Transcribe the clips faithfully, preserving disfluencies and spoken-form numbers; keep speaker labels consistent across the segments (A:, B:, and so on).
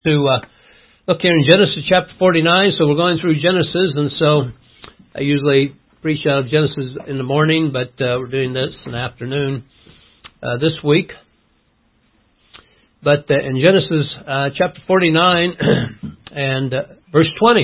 A: to uh, look here in Genesis chapter forty-nine. So we're going through Genesis, and so I usually preach out of Genesis in the morning, but uh, we're doing this in the afternoon uh, this week. But uh, in Genesis uh, chapter forty-nine and uh, verse twenty.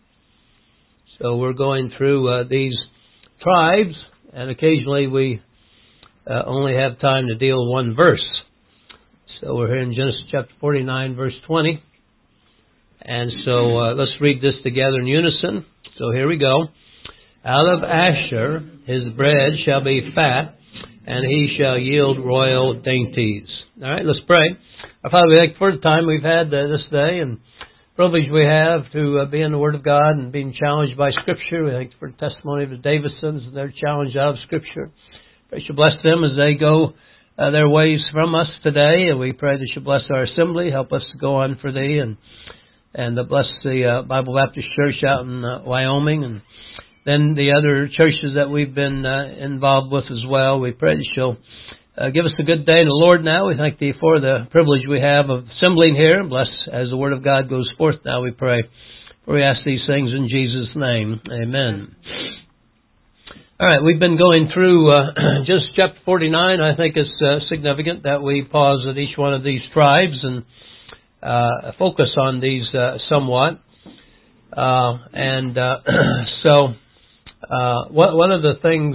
A: So we're going through uh, these tribes, and occasionally we uh, only have time to deal with one verse. So we're here in Genesis chapter forty-nine, verse twenty. And so uh, let's read this together in unison. So here we go. Out of Asher his bread shall be fat, and he shall yield royal dainties. All right, let's pray. Our Father, we thank you for the time we've had uh, this day, and the privilege we have to uh, be in the Word of God and being challenged by Scripture. We thank you for the testimony of the Davidsons and their challenge out of Scripture. Pray you bless them as they go uh, their ways from us today, and we pray that you bless our assembly, help us to go on for thee, and and uh, bless the uh, Bible Baptist Church out in uh, Wyoming, and then the other churches that we've been uh, involved with as well. We pray that you'll uh, give us a good day in the Lord now. We thank thee for the privilege we have of assembling here. Bless as the Word of God goes forth now, we pray. For we ask these things in Jesus' name. Amen. All right, we've been going through uh, just chapter forty-nine. I think it's uh, significant that we pause at each one of these tribes and uh, focus on these uh, somewhat. Uh, and uh, so uh, one of the things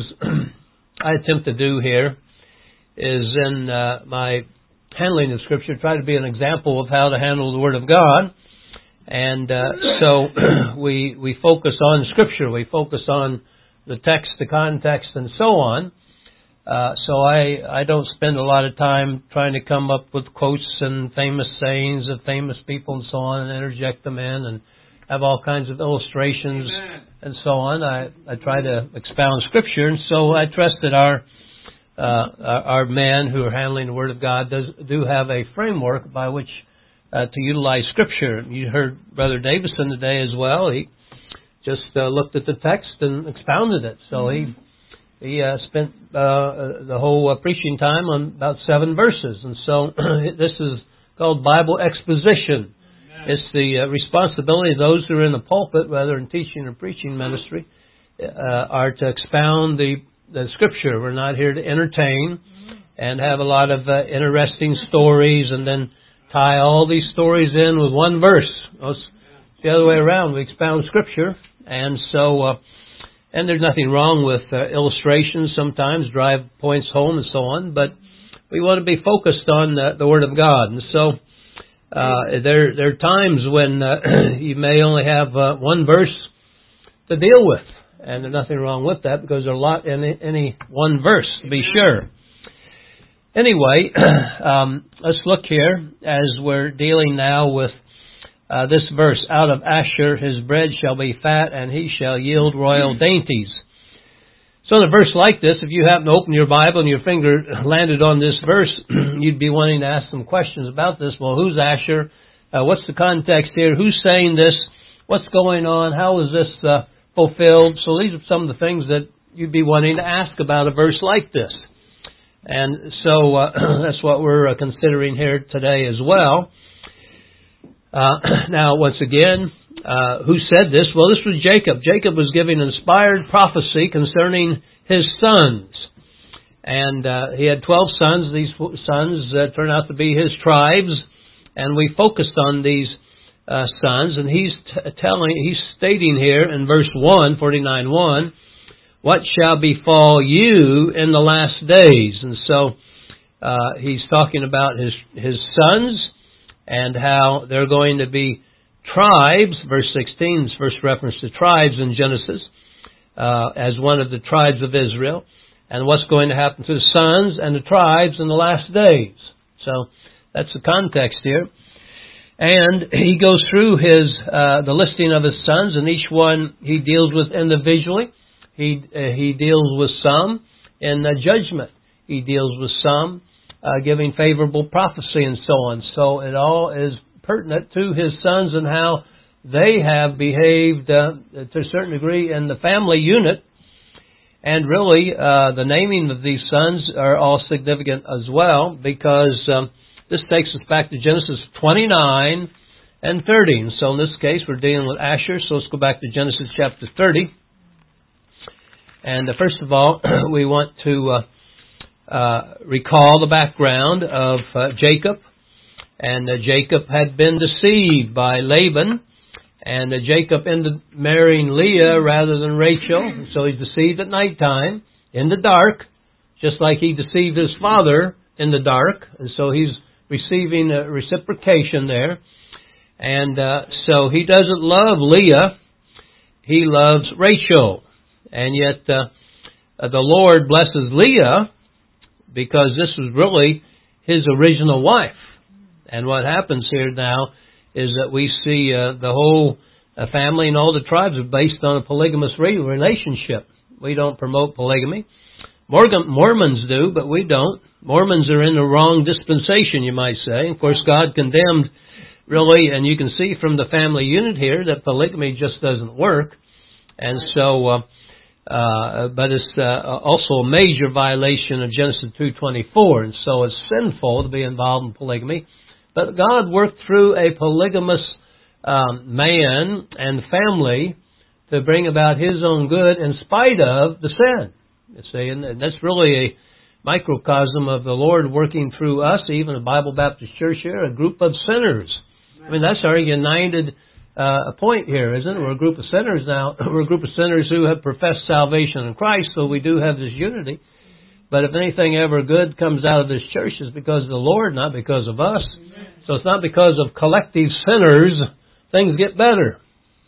A: I attempt to do here is in uh, my handling of Scripture, try to be an example of how to handle the Word of God. And uh, so we we focus on Scripture. We focus on the text, the context, and so on. Uh, so I, I don't spend a lot of time trying to come up with quotes and famous sayings of famous people and so on and interject them in and have all kinds of illustrations Amen. And so on. I, I try to expound Scripture, and so I trust that our uh, our men who are handling the Word of God does, do have a framework by which uh, to utilize Scripture. You heard Brother Davison today as well. He just uh, looked at the text and expounded it. So he he uh, spent uh, the whole uh, preaching time on about seven verses. And so this is called Bible exposition. Amen. It's the uh, responsibility of those who are in the pulpit, whether in teaching or preaching ministry, uh, are to expound the, the Scripture. We're not here to entertain and have a lot of uh, interesting stories and then tie all these stories in with one verse. It's the other way around. We expound Scripture. And so, uh, and there's nothing wrong with uh, illustrations sometimes, drive points home and so on, but we want to be focused on uh, the Word of God. And so, uh, there, there are times when uh, you may only have uh, one verse to deal with, and there's nothing wrong with that because there's a lot in any one verse, to be sure. Anyway, um, let's look here as we're dealing now with Uh, this verse, out of Asher his bread shall be fat, and he shall yield royal dainties. So in a verse like this, if you happen to open your Bible and your finger landed on this verse, you'd be wanting to ask some questions about this. Well, who's Asher? Uh, what's the context here? Who's saying this? What's going on? How is this uh, fulfilled? So these are some of the things that you'd be wanting to ask about a verse like this. And so uh, that's what we're uh, considering here today as well. Uh, now, once again, uh, who said this? Well, this was Jacob. Jacob was giving inspired prophecy concerning his sons. And uh, he had twelve sons. These sons uh, turned out to be his tribes. And we focused on these uh, sons. And he's t- telling, he's stating here in verse one, forty-nine one, what shall befall you in the last days? And so uh, he's talking about his his sons, and how they're going to be tribes. Verse sixteen is first reference to tribes in Genesis, uh, as one of the tribes of Israel, and what's going to happen to the sons and the tribes in the last days. So that's the context here. And he goes through his uh, the listing of his sons, and each one he deals with individually. He uh, he deals with some in uh, judgment. He deals with some Uh, giving favorable prophecy and so on. So it all is pertinent to his sons and how they have behaved uh, to a certain degree in the family unit. And really, uh, the naming of these sons are all significant as well, because um, this takes us back to Genesis twenty-nine and thirty. And so in this case, we're dealing with Asher. So let's go back to Genesis chapter thirty. And uh, first of all, we want to uh, uh, recall the background of uh, Jacob. And uh, Jacob had been deceived by Laban. And uh, Jacob ended up marrying Leah rather than Rachel. So he's deceived at nighttime, in the dark, just like he deceived his father in the dark. And so he's receiving a reciprocation there. And uh, so he doesn't love Leah. He loves Rachel. And yet uh, uh, the Lord blesses Leah because this was really his original wife. And what happens here now is that we see uh, the whole uh, family and all the tribes are based on a polygamous relationship. We don't promote polygamy. Morgan, Mormons do, but we don't. Mormons are in the wrong dispensation, you might say. Of course, God condemned, really, and you can see from the family unit here that polygamy just doesn't work. And so, uh, uh, but it's uh, also a major violation of Genesis two twenty-four, and so it's sinful to be involved in polygamy. But God worked through a polygamous um, man and family to bring about His own good in spite of the sin. You see, and that's really a microcosm of the Lord working through us, even a Bible Baptist Church here, a group of sinners. I mean, that's our united uh, point here, isn't it? We're a group of sinners now. We're a group of sinners who have professed salvation in Christ, so we do have this unity. But if anything ever good comes out of this church, it's because of the Lord, not because of us. So it's not because of collective sinners things get better.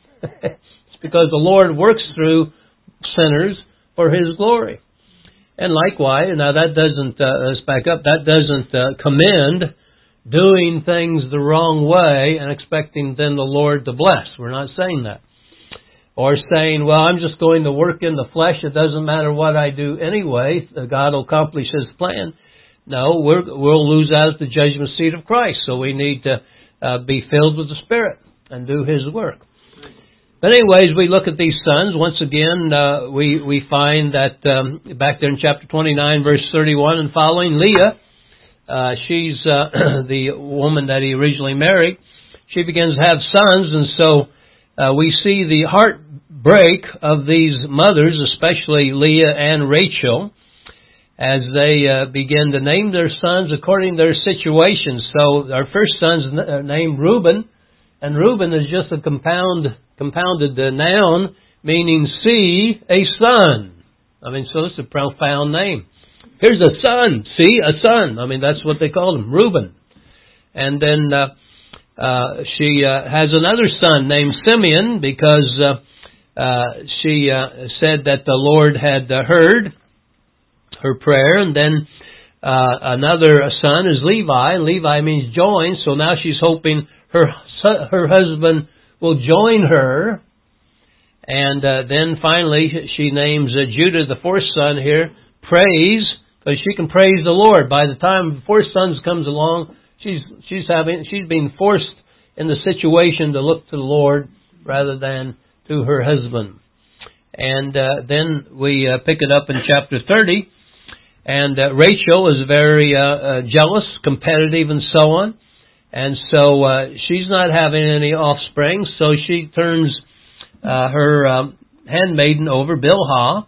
A: It's because the Lord works through sinners for His glory. And likewise, now that doesn't, uh, let's back up, that doesn't uh, commend doing things the wrong way and expecting then the Lord to bless. We're not saying that. Or saying, well, I'm just going to work in the flesh. It doesn't matter what I do anyway. God will accomplish His plan. No, we're, we'll lose out at the judgment seat of Christ. So we need to uh, be filled with the Spirit and do His work. But anyways, we look at these sons. Once again, uh, we, we find that um, back there in chapter twenty-nine, verse thirty-one and following, Leah, uh, she's uh, the woman that he originally married. She begins to have sons, and so uh, we see the heartbreak of these mothers, especially Leah and Rachel, as they uh, begin to name their sons according to their situations. So our first son's named Reuben, and Reuben is just a compound, compounded uh, noun, meaning see a son. I mean, so it's a profound name. Here's a son, see a son. I mean, that's what they called him, Reuben. And then uh, uh, she uh, has another son named Simeon because uh, uh, she uh, said that the Lord had uh, heard her prayer. And then uh, another son is Levi. Levi means join. So now she's hoping her her husband will join her. And uh, then finally she names uh, Judah, the fourth son here, praise, because she can praise the Lord. By the time the fourth son comes along, she's she's having she's being forced in the situation to look to the Lord rather than to her husband. And uh, then we uh, pick it up in chapter thirty. And uh, Rachel is very uh, uh, jealous, competitive, and so on. And so uh, she's not having any offspring, so she turns uh, her um, handmaiden over, Bilhah.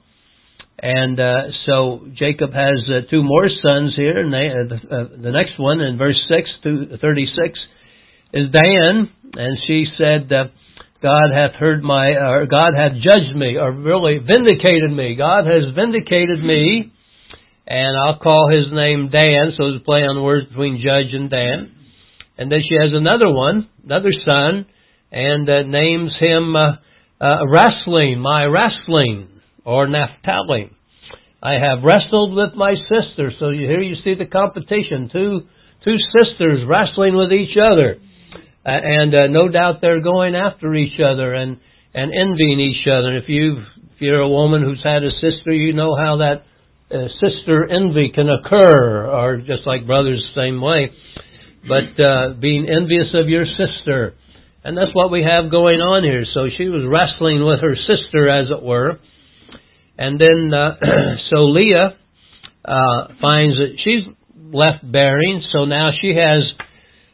A: And uh, so Jacob has uh, two more sons here. And they, uh, the, uh, the next one in verse six to thirty-six is Dan. And she said, uh, God hath heard my, or God hath judged me, or really vindicated me. God has vindicated me. And I'll call his name Dan, so it's a play on the words between Judge and Dan. And then she has another one, another son, and uh, names him uh, uh, Wrestling, my wrestling, or Naphtali. I have wrestled with my sister. So you, here you see the competition, two two sisters wrestling with each other. Uh, and uh, no doubt they're going after each other and, and envying each other. If, you've, if you're a woman who's had a sister, you know how that Uh, sister envy can occur, or just like brothers, same way. But uh, being envious of your sister. And that's what we have going on here. So she was wrestling with her sister, as it were. And then, uh, so Leah uh, finds that she's left bearing. So now she has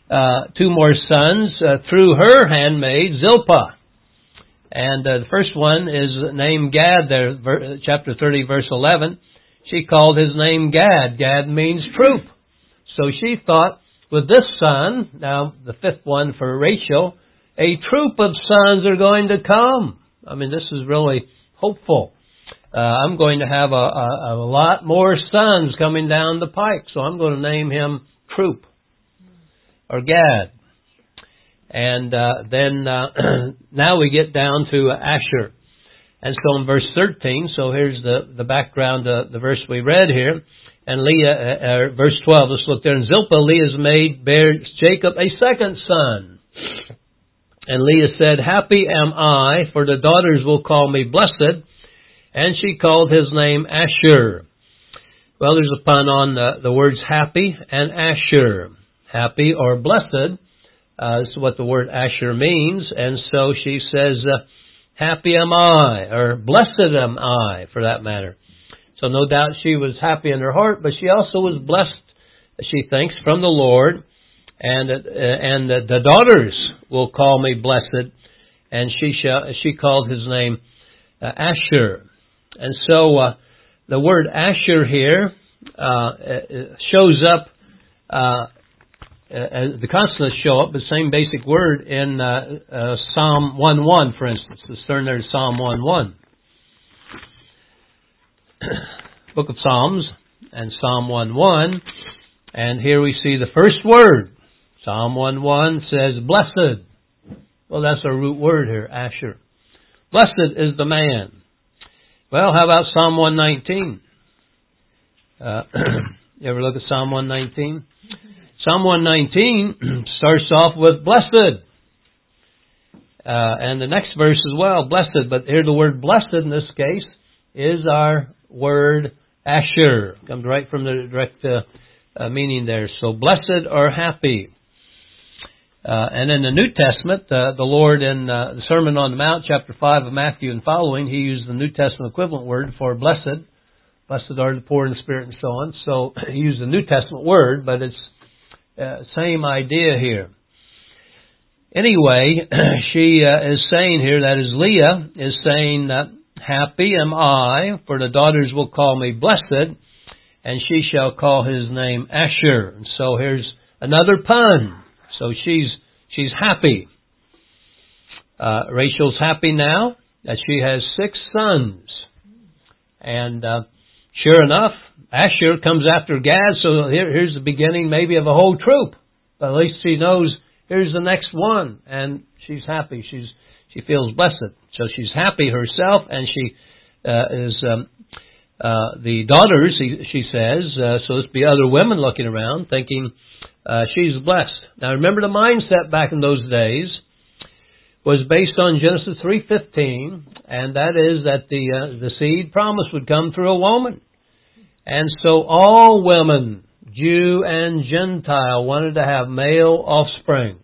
A: uh, two more sons uh, through her handmaid Zilpah. And uh, the first one is named Gad there, ver- chapter thirty, verse eleven. She called his name Gad. Gad means troop. So she thought, with this son, now the fifth one for Rachel, a troop of sons are going to come. I mean, this is really hopeful. Uh, I'm going to have a, a, a lot more sons coming down the pike, so I'm going to name him Troop, or Gad. And uh, then uh, now we get down to Asher. And so in verse thirteen, so here's the, the background, uh, the verse we read here. And Leah, uh, uh, verse twelve, let's look there. And Zilpah, Leah's maid, bare Jacob a second son. And Leah said, happy am I, for the daughters will call me blessed. And she called his name Asher. Well, there's a pun on the, the words happy and Asher. Happy or blessed. Uh, this is what the word Asher means. And so she says, uh, happy am I, or blessed am I, for that matter. So no doubt she was happy in her heart, but she also was blessed, she thinks, from the Lord. And uh, and uh, the daughters will call me blessed. And she shall, she called his name uh, Asher. And so uh, the word Asher here uh, shows up, uh, uh, the consonants show up, the same basic word in uh, uh, Psalm one one, for instance. Let's turn there to Psalm one one. Book of Psalms and Psalm one one. And here we see the first word. Psalm one one says, blessed. Well, that's our root word here, Asher. Blessed is the man. Well, how about Psalm one nineteen? Uh, you ever look at Psalm one nineteen? Psalm one nineteen starts off with blessed. Uh, and the next verse as well, blessed. But here the word blessed in this case is our word Asher. Comes right from the direct uh, uh, meaning there. So blessed or happy. Uh, and in the New Testament, uh, the Lord in uh, the Sermon on the Mount, chapter five of Matthew and following, He used the New Testament equivalent word for blessed. Blessed are the poor in the spirit and so on. So He used the New Testament word, but it's uh, same idea here. Anyway, she uh, is saying here, that is Leah, is saying that happy am I, for the daughters will call me blessed, and she shall call his name Asher. And so here's another pun. So she's she's happy. Uh, Rachel's happy now that she has six sons. And uh, sure enough, Asher comes after Gad, so here, here's the beginning maybe of a whole troop. But at least she knows here's the next one, and she's happy. She's she feels blessed. So she's happy herself, and she uh, is um, uh, the daughters, she, she says, uh, so there's be other women looking around thinking uh, she's blessed. Now remember, the mindset back in those days was based on Genesis three fifteen, and that is that the uh, the seed promise would come through a woman. And so all women, Jew and Gentile, wanted to have male offspring.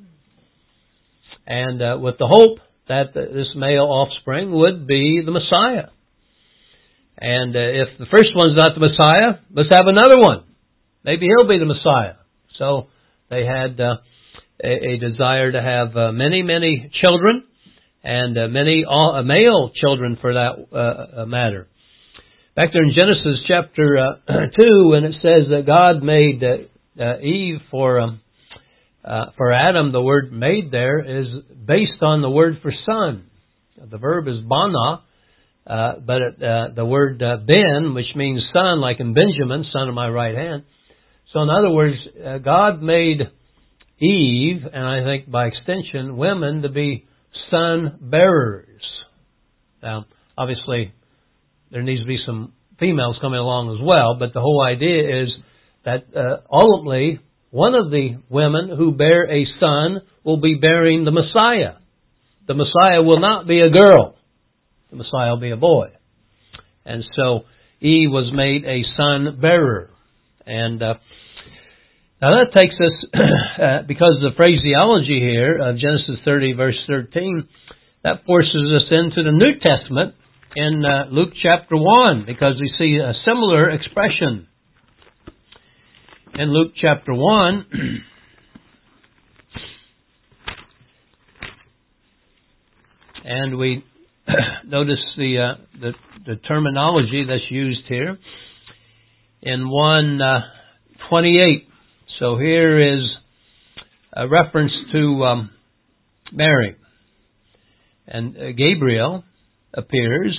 A: And uh, with the hope that this male offspring would be the Messiah. And uh, if the first one's not the Messiah, let's have another one. Maybe he'll be the Messiah. So they had uh, a, a desire to have uh, many, many children, and uh, many uh, male children for that uh, matter. Back there in Genesis chapter uh, two, when it says that God made uh, uh, Eve for um, uh, for Adam, the word made there is based on the word for son. The verb is bana, uh, but it, uh, the word uh, ben, which means son, like in Benjamin, son of my right hand. So in other words, uh, God made Eve, and I think by extension, women to be son bearers. Now, obviously, there needs to be some females coming along as well, but the whole idea is that uh, ultimately, one of the women who bear a son will be bearing the Messiah. The Messiah will not be a girl. The Messiah will be a boy. And so Eve was made a son bearer. And uh, now that takes us, uh, because of the phraseology here of Genesis thirty, verse thirteen, that forces us into the New Testament in uh, Luke chapter one, because we see a similar expression. In Luke chapter one, and we notice the, uh, the the terminology that's used here in one twenty-eight. So here is a reference to um, Mary, and uh, Gabriel appears,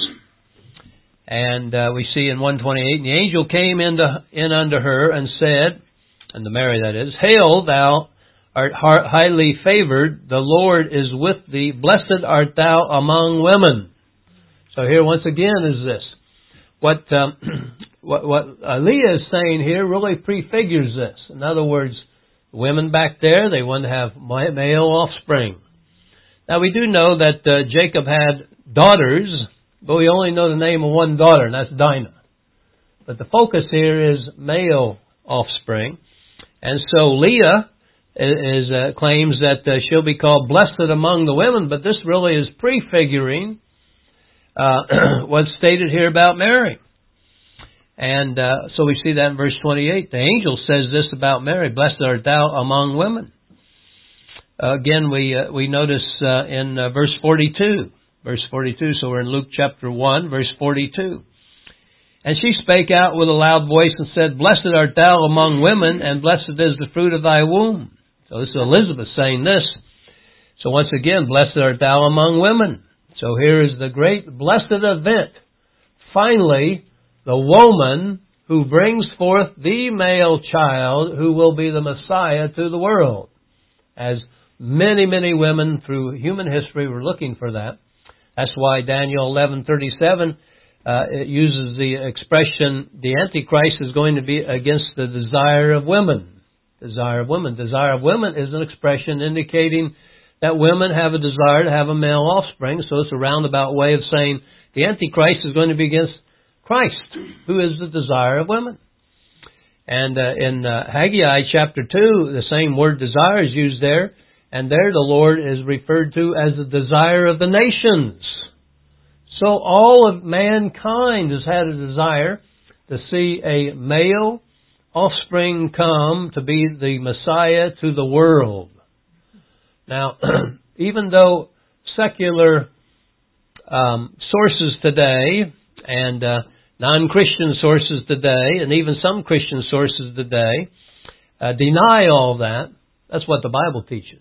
A: and uh, we see in one twenty-eight, and the angel came into, in unto her and said, and to Mary that is, Hail, thou art highly favored, the Lord is with thee, blessed art thou among women. So here once again is this. What um, what, what Leah is saying here really prefigures this. In other words, women back there, they wanted to have male offspring. Now we do know that uh, Jacob had daughters, but we only know the name of one daughter, and that's Dinah. But the focus here is male offspring. And so Leah is, uh, claims that uh, she'll be called blessed among the women, but this really is prefiguring uh, what's stated here about Mary. And uh, so we see that in verse twenty-eight. The angel says this about Mary, blessed art thou among women. Uh, again, we uh, we notice uh, in uh, verse forty-two. Verse forty-two, so we're in Luke chapter one, verse forty-two. And she spake out with a loud voice and said, Blessed art thou among women, and blessed is the fruit of thy womb. So this is Elizabeth saying this. So once again, blessed art thou among women. So here is the great blessed event. Finally, the woman who brings forth the male child who will be the Messiah to the world. As many, many women through human history were looking for that. That's why Daniel eleven thirty-seven uh, it uses the expression, the Antichrist is going to be against the desire of women. Desire of women. Desire of women is an expression indicating that women have a desire to have a male offspring. So it's a roundabout way of saying the Antichrist is going to be against Christ, who is the desire of women. And uh, in uh, Haggai chapter two, the same word desire is used there. And there the Lord is referred to as the desire of the nations. So all of mankind has had a desire to see a male offspring come to be the Messiah to the world. Now, even though secular um, sources today and uh, non-Christian sources today, and even some Christian sources today, uh, deny all that, that's what the Bible teaches.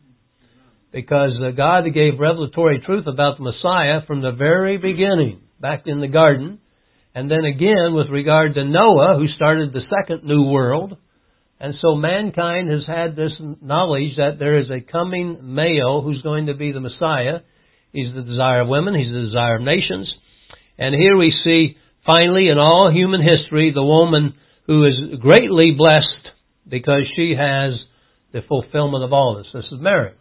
A: Because uh, God gave revelatory truth about the Messiah from the very beginning, back in the garden. And then again, with regard to Noah, who started the second new world. And so mankind has had this knowledge that there is a coming male who's going to be the Messiah. He's the desire of women. He's the desire of nations. And here we see, finally, in all human history, the woman who is greatly blessed because she has the fulfillment of all this. This is Mary.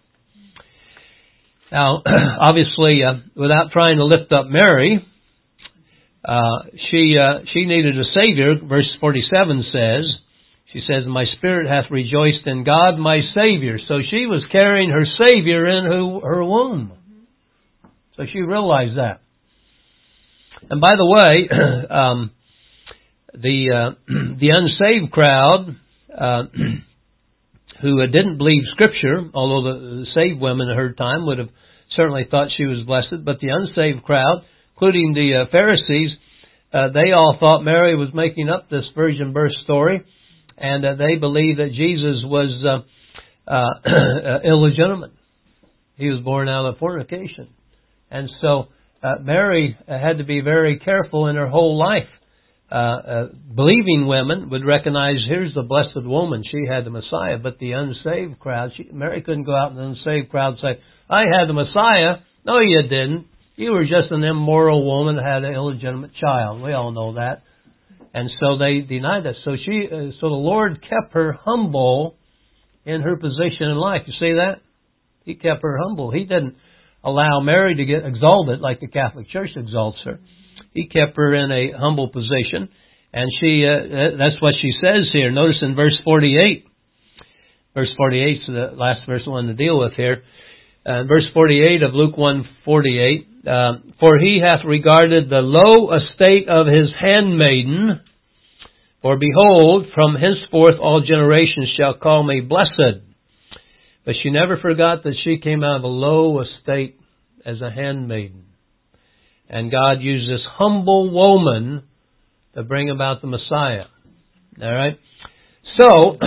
A: Now, obviously, uh, without trying to lift up Mary, uh, she uh, she needed a Savior. Verse forty-seven says, she says, My spirit hath rejoiced in God my Savior. So she was carrying her Savior in her, her womb. So she realized that. And by the way, um, the uh, the unsaved crowd uh, who didn't believe Scripture, although the saved women at her time would have certainly thought she was blessed, but the unsaved crowd, including the uh, Pharisees, uh, they all thought Mary was making up this virgin birth story, and uh, they believed that Jesus was uh, uh, illegitimate. He was born out of fornication. And so uh, Mary had to be very careful in her whole life. Uh, uh, believing women would recognize, here's the blessed woman, she had the Messiah. But the unsaved crowd, she, Mary couldn't go out in the unsaved crowd and say, I had the Messiah. No, you didn't. You were just an immoral woman that had an illegitimate child. We all know that. And so they denied that. So she, uh, so the Lord kept her humble in her position in life. You see that? He kept her humble. He didn't allow Mary to get exalted like the Catholic Church exalts her. He kept her in a humble position. And she, uh, that's what she says here. Notice in verse forty-eight. Verse forty-eight is the last verse I wanted to deal with here. Uh, verse forty-eight of Luke one forty-eight. Uh, For he hath regarded the low estate of his handmaiden. For behold, from henceforth all generations shall call me blessed. But she never forgot that she came out of a low estate as a handmaiden. And God used this humble woman to bring about the Messiah. All right? So,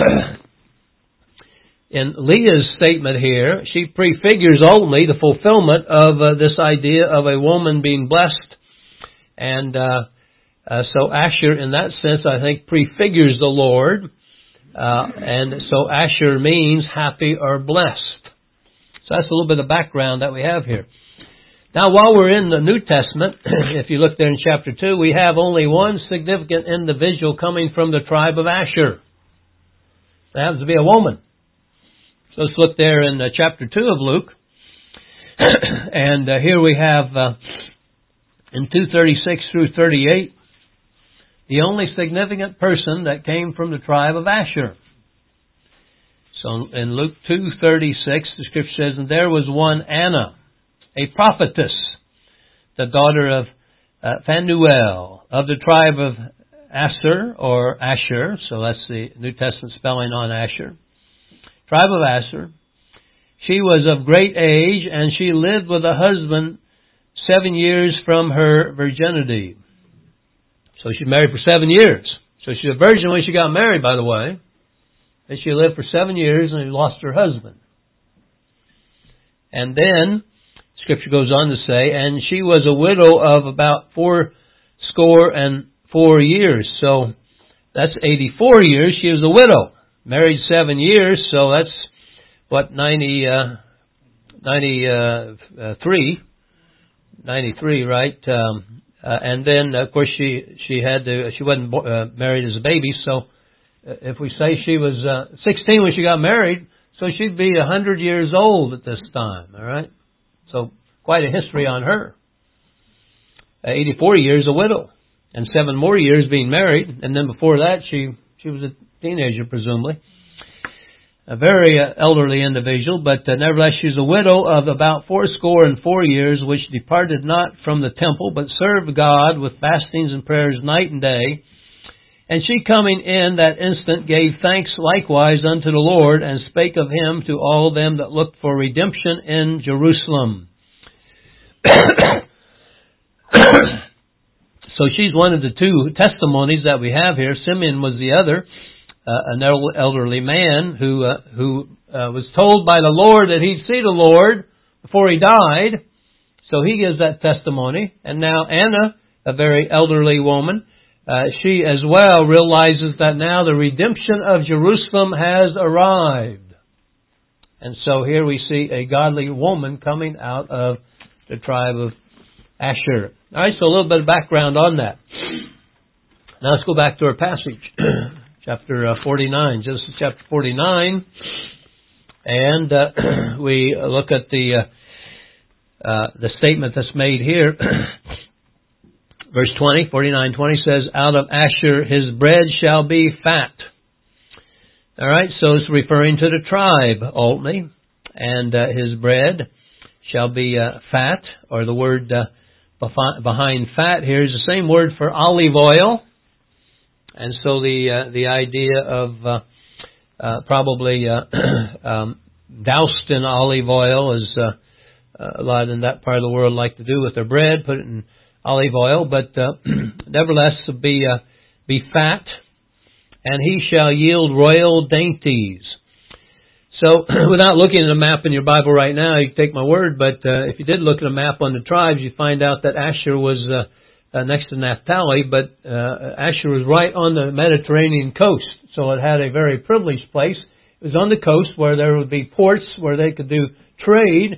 A: in Leah's statement here, she prefigures only the fulfillment of uh, this idea of a woman being blessed. And uh, uh, so Asher, in that sense, I think, prefigures the Lord. Uh, and so Asher means happy or blessed. So that's a little bit of background that we have here. Now, while we're in the New Testament, if you look there in chapter two, we have only one significant individual coming from the tribe of Asher. It happens to be a woman. So let's look there in uh, chapter two of Luke. And uh, here we have uh, in two thirty-six through thirty-eight, the only significant person that came from the tribe of Asher. So in Luke two thirty-six, the scripture says, and there was one Anna, a prophetess, the daughter of uh, Phanuel, of the tribe of Asher, or Asher, so that's the New Testament spelling on Asher. Tribe of Asher. She was of great age, and she lived with a husband seven years from her virginity. So she married for seven years. So she's a virgin when she got married, by the way. And she lived for seven years and lost her husband. And then, Scripture goes on to say, and she was a widow of about four score and four years. So that's eighty-four years. She was a widow. Married seven years, so that's, what, ninety, uh, ninety-three. ninety-three, right? Um, uh, and then, of course, she she had to, she wasn't uh, married as a baby, so uh, if we say she was uh, sixteen when she got married, so she'd be one hundred years old at this time, all right? So quite a history on her. Uh, eighty-four years a widow, and seven more years being married, and then before that she she was a teenager, presumably. A very uh, elderly individual, but uh, nevertheless she was a widow of about fourscore and four years, which departed not from the temple, but served God with fastings and prayers night and day. And she coming in that instant gave thanks likewise unto the Lord, and spake of him to all them that looked for redemption in Jerusalem. So she's one of the two testimonies that we have here. Simeon was the other. Uh, an elderly man who uh, who uh, was told by the Lord that he'd see the Lord before he died. So he gives that testimony. And now Anna, a very elderly woman, uh, she as well realizes that now the redemption of Jerusalem has arrived. And so here we see a godly woman coming out of the tribe of Asher. All right, so a little bit of background on that. Now let's go back to our passage. Chapter uh, forty-nine, Genesis chapter forty-nine, and uh, we look at the uh, uh, the statement that's made here. Verse twenty, forty-nine twenty says, out of Asher his bread shall be fat. All right, so it's referring to the tribe, ultimately, and uh, his bread shall be uh, fat, or the word uh, behind fat here is the same word for olive oil. And so the uh, the idea of uh, uh, probably uh, um, doused in olive oil is uh, a lot in that part of the world like to do with their bread, put it in olive oil, but uh, nevertheless be uh, be fat, and he shall yield royal dainties. So without looking at a map in your Bible right now, you can take my word, but uh, if you did look at a map on the tribes, you find out that Asher was Uh, Uh, next to Naphtali, but uh, Asher was right on the Mediterranean coast, so it had a very privileged place. It was on the coast where there would be ports where they could do trade.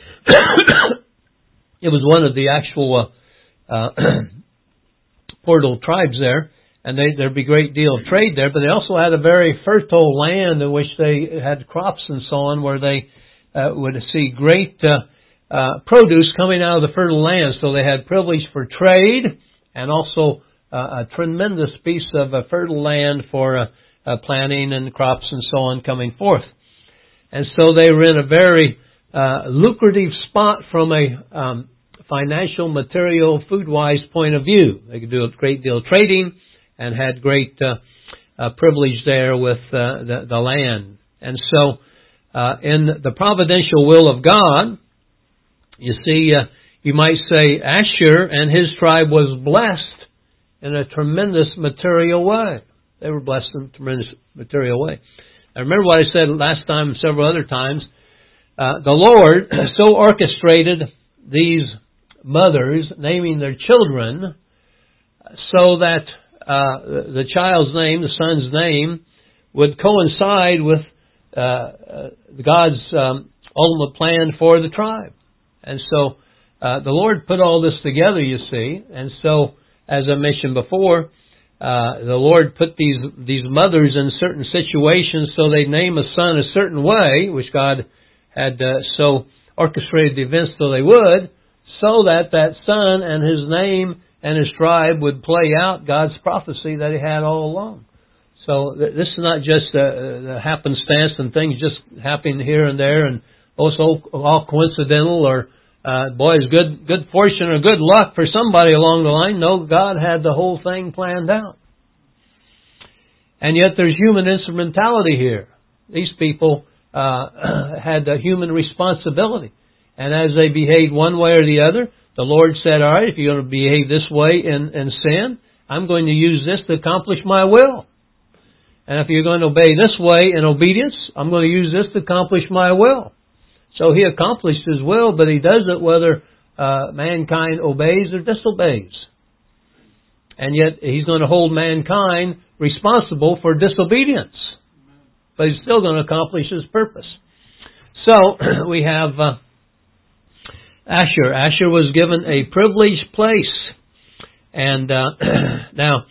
A: It was one of the actual uh, uh, portal tribes there, and they, there'd be a great deal of trade there, but they also had a very fertile land in which they had crops and so on, where they uh, would see great Uh, Uh, produce coming out of the fertile land. So they had privilege for trade, and also uh, a tremendous piece of uh, fertile land for uh, uh, planting and crops and so on coming forth. And so they were in a very uh, lucrative spot from a um, financial, material, food-wise point of view. They could do a great deal of trading and had great uh, uh, privilege there with uh, the, the land. And so uh, in the providential will of God, You see, uh, you might say Asher and his tribe was blessed in a tremendous material way. They were blessed in a tremendous material way. I remember what I said last time and several other times. Uh, the Lord so orchestrated these mothers naming their children so that uh, the child's name, the son's name, would coincide with uh, uh, God's um, ultimate plan for the tribe. And so uh, the Lord put all this together, you see. And so, as I mentioned before, uh, the Lord put these these mothers in certain situations so they'd name a son a certain way, which God had uh, so orchestrated the events so they would, so that that son and his name and his tribe would play out God's prophecy that He had all along. So th- this is not just a, a happenstance and things just happening here and there and also all coincidental or uh, boy, it's good good fortune or good luck for somebody along the line. No, God had the whole thing planned out. And yet there's human instrumentality here. These people uh, had a human responsibility. And as they behaved one way or the other, the Lord said, all right, if you're going to behave this way in, in sin, I'm going to use this to accomplish my will. And if you're going to obey this way in obedience, I'm going to use this to accomplish my will. So He accomplished His will, but He does it whether uh, mankind obeys or disobeys. And yet He's going to hold mankind responsible for disobedience. But He's still going to accomplish His purpose. So we have uh, Asher. Asher was given a privileged place. And uh, now,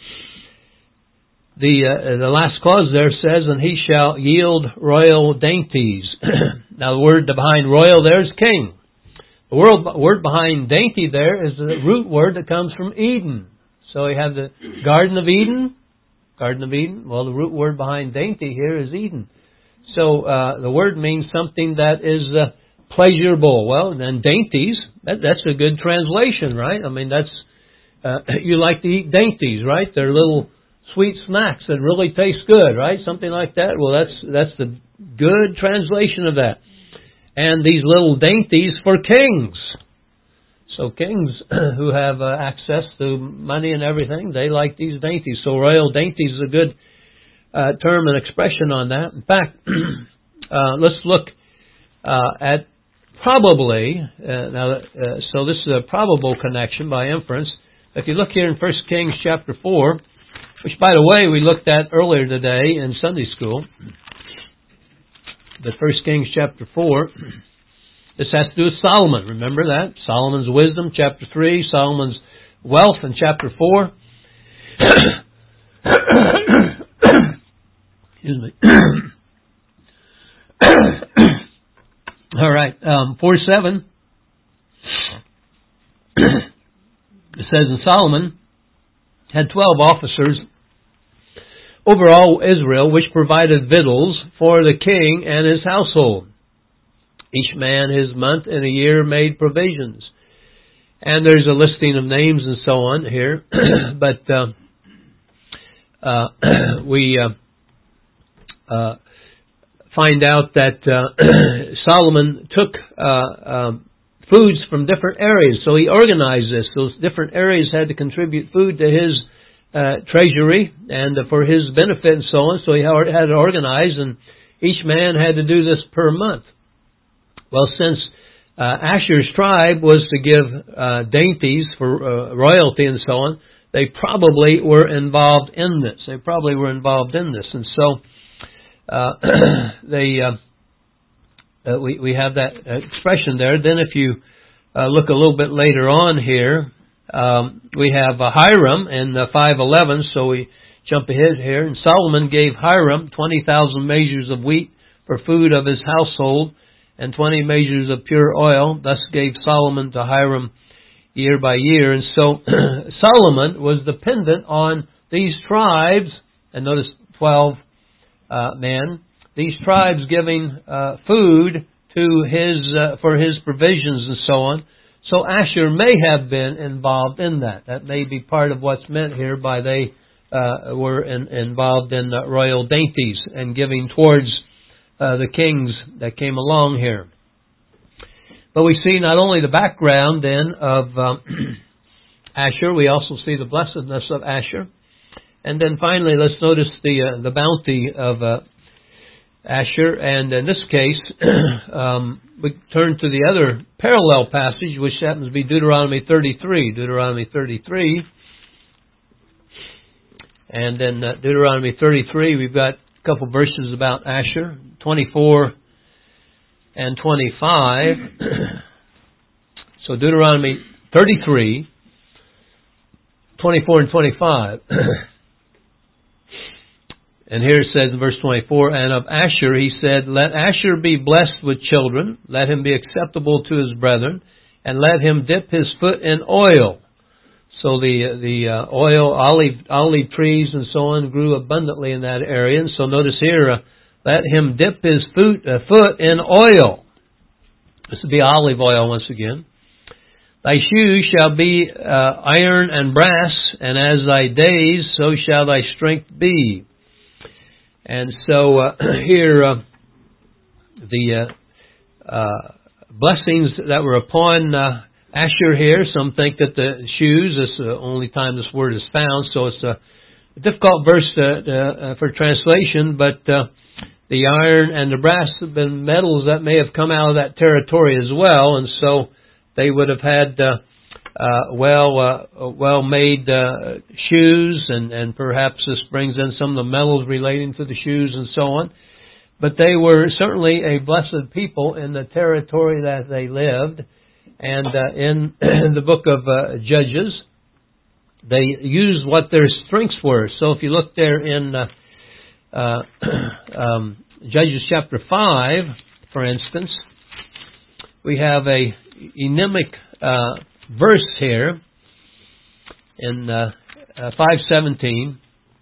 A: the uh, the last clause there says, and he shall yield royal dainties. Now the word behind royal there is king. The word, word behind dainty there is the root word that comes from Eden. So you have the Garden of Eden. Garden of Eden. Well, the root word behind dainty here is Eden. So uh, the word means something that is uh, pleasurable. Well, then dainties, that, that's a good translation, right? I mean, that's uh, you like to eat dainties, right? They're little sweet snacks that really taste good, right? Something like that. Well, that's that's the good translation of that. And these little dainties for kings. So kings who have uh, access to money and everything, they like these dainties. So royal dainties is a good uh, term and expression on that. In fact, uh, let's look uh, at probably, uh, now, uh, so this is a probable connection by inference. If you look here in First Kings chapter four, which, by the way, we looked at earlier today in Sunday school. The First Kings chapter four. This has to do with Solomon. Remember that? Solomon's wisdom, chapter three. Solomon's wealth in chapter four. Excuse me. All right. Um, four seven. It says, and Solomon had twelve officers over all Israel, which provided victuals for the king and his household. Each man his month in a year made provisions. And there's a listing of names and so on here. but uh, uh, we uh, uh, find out that uh, Solomon took uh, um, foods from different areas. So he organized this. Those different areas had to contribute food to his Uh, treasury and uh, for his benefit and so on. So he had it organized, and each man had to do this per month. Well, since uh, Asher's tribe was to give uh, dainties for uh, royalty and so on, they probably were involved in this. They probably were involved in this, and so uh, they uh, uh, we we have that expression there. Then, if you uh, look a little bit later on here. Um, we have uh, Hiram in uh, five eleven, so we jump ahead here. And Solomon gave Hiram twenty thousand measures of wheat for food of his household and twenty measures of pure oil. Thus gave Solomon to Hiram year by year. And so Solomon was dependent on these tribes, and notice twelve uh, men, these tribes giving uh, food to his uh, for his provisions and so on. So Asher may have been involved in that. That may be part of what's meant here by they uh, were in, involved in uh, royal dainties and giving towards uh, the kings that came along here. But we see not only the background then of um, Asher, we also see the blessedness of Asher. And then finally, let's notice the uh, the bounty of uh, Asher. And in this case, um, we turn to the other parallel passage, which happens to be Deuteronomy thirty-three. Deuteronomy thirty-three. And then uh, Deuteronomy thirty-three, we've got a couple verses about Asher, twenty-four and twenty-five. So Deuteronomy thirty-three, twenty-four and twenty-five. And here it says in verse twenty-four, and of Asher he said, let Asher be blessed with children, let him be acceptable to his brethren, and let him dip his foot in oil. So the the uh, oil, olive olive trees and so on grew abundantly in that area. And so notice here, uh, let him dip his foot, uh, foot in oil. This would be olive oil once again. Thy shoes shall be uh, iron and brass, and as thy days, so shall thy strength be. And so uh, here, uh, the uh, uh, blessings that were upon uh, Asher here, some think that the shoes is the only time this word is found, so it's a difficult verse to, to, uh, for translation, but uh, the iron and the brass have been metals that may have come out of that territory as well, and so they would have had uh, uh, well uh, well made uh, shoes, and, and perhaps this brings in some of the metals relating to the shoes and so on. But they were certainly a blessed people in the territory that they lived. And uh, in, in the book of uh, Judges, they used what their strengths were. So if you look there in uh, uh, um, Judges chapter five, for instance, we have a enigmatic uh, verse here in uh, uh, five seventeen.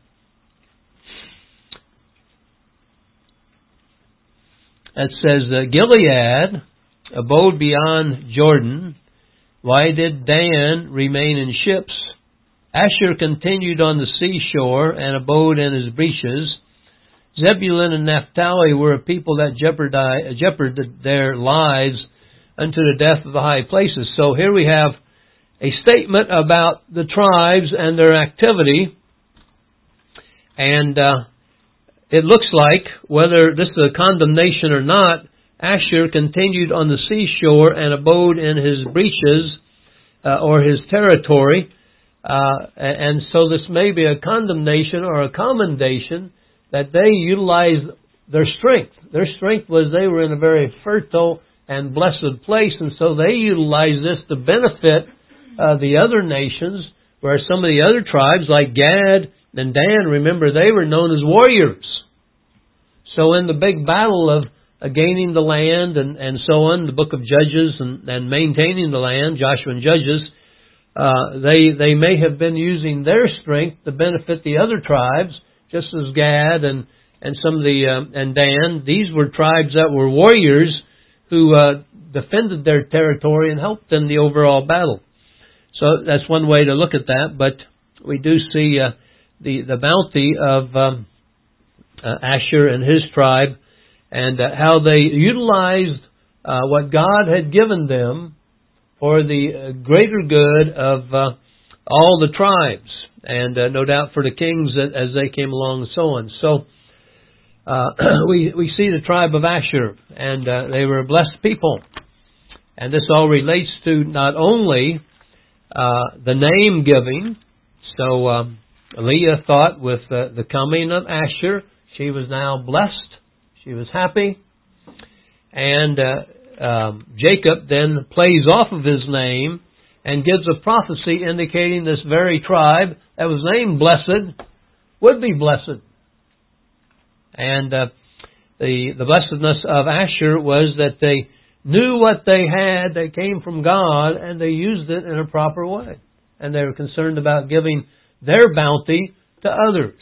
A: That says, uh, Gilead abode beyond Jordan. Why did Dan remain in ships? Asher continued on the seashore and abode in his breaches. Zebulun and Naphtali were a people that jeopardized, jeopardized their lives unto the death of the high places. So here we have a statement about the tribes and their activity. And uh, it looks like, whether this is a condemnation or not, Asher continued on the seashore and abode in his breaches uh, or his territory. Uh, and so this may be a condemnation or a commendation that they utilized their strength. Their strength was they were in a very fertile and blessed place, and so they utilized this to benefit uh, the other nations, where some of the other tribes like Gad and Dan, remember, they were known as warriors. So in the big battle of uh, gaining the land and, and so on, the book of Judges, and, and maintaining the land, Joshua and Judges, uh, they they may have been using their strength to benefit the other tribes, just as Gad and, and some of the uh, and Dan. These were tribes that were warriors who uh, defended their territory and helped in the overall battle. So that's one way to look at that. But we do see uh, the the bounty of um, uh, Asher and his tribe, and uh, how they utilized uh, what God had given them for the uh, greater good of uh, all the tribes, and uh, no doubt for the kings as they came along and so on. So uh, we we see the tribe of Asher, and uh, they were a blessed people. And this all relates to not only uh, the name giving. So um, Leah thought with uh, the coming of Asher, she was now blessed. She was happy. And uh, um, Jacob then plays off of his name and gives a prophecy indicating this very tribe that was named blessed would be blessed. And uh, the the blessedness of Asher was that they knew what they had that came from God, and they used it in a proper way. And they were concerned about giving their bounty to others.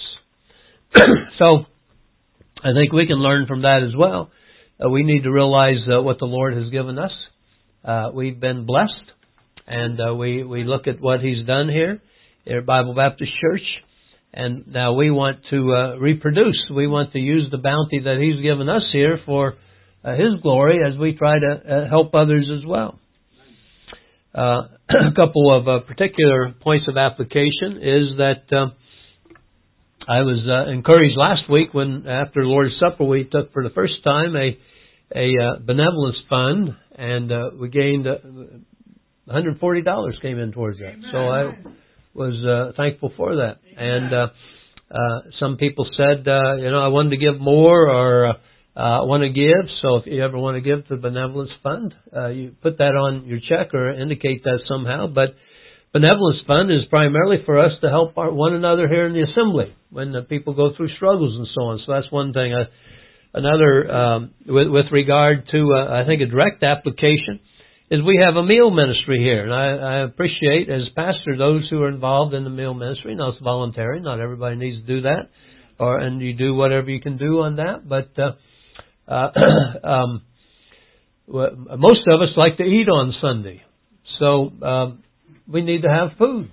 A: So I think we can learn from that as well. Uh, we need to realize uh, what the Lord has given us. Uh, we've been blessed, and uh, we, we look at what He's done here at Bible Baptist Church, and now we want to uh, reproduce. We want to use the bounty that He's given us here for uh, His glory as we try to uh, help others as well. Uh, a couple of uh, particular points of application is that uh, I was uh, encouraged last week when, after the Lord's Supper, we took for the first time a a uh, benevolence fund, and uh, we gained uh, one hundred forty dollars came in towards that. So I was uh, thankful for that. And uh, uh, some people said, uh, you know, I wanted to give more, or uh, I want to give. So if you ever want to give to the benevolence fund, uh, you put that on your check or indicate that somehow. But benevolence fund is primarily for us to help our, one another here in the assembly when the people go through struggles and so on. So that's one thing. I, another, um, with, with regard to, uh, I think, a direct application, is we have a meal ministry here. And I, I appreciate, as pastor, those who are involved in the meal ministry. Now, it's voluntary. Not everybody needs to do that. Or, and you do whatever you can do on that. But uh, uh, um, most of us like to eat on Sunday. So um, we need to have food.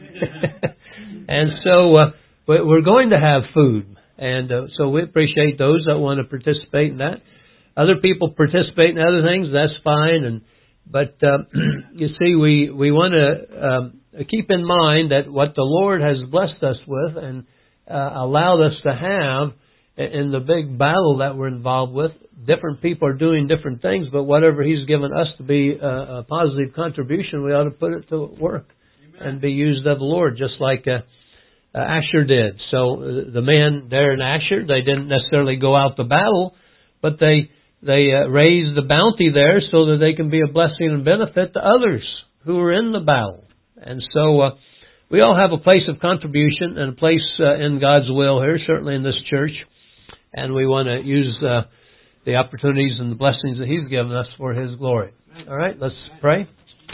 A: And so uh, we're going to have food. And uh, so we appreciate those that want to participate in that. Other people participate in other things, that's fine. And But uh, you see, we, we want to um, keep in mind that what the Lord has blessed us with and uh, allowed us to have in the big battle that we're involved with, different people are doing different things, but whatever He's given us to be a, a positive contribution, we ought to put it to work. Amen. And be used of the Lord, just like uh, uh, Asher did. So uh, the men there in Asher, they didn't necessarily go out to battle, but they they uh, raised the bounty there so that they can be a blessing and benefit to others who are in the battle. And so uh, we all have a place of contribution and a place uh, in God's will here, certainly in this church. And we want to use uh, the opportunities and the blessings that He's given us for His glory. All right, let's pray.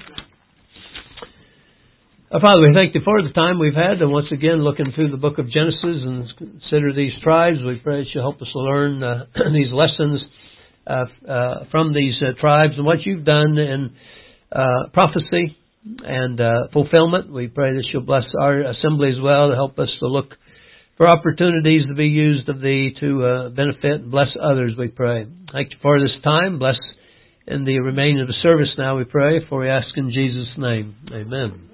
A: Our Father, we thank You for the time we've had, and once again looking through the book of Genesis and consider these tribes. We pray that You help us to learn uh, these lessons uh, uh, from these uh, tribes and what You've done in uh, prophecy and uh, fulfillment. We pray that You'll bless our assembly as well to help us to look for opportunities to be used of Thee to uh, benefit and bless others, we pray. Thank You for this time. Bless in the remaining of the service now, we pray, for we ask in Jesus' name. Amen.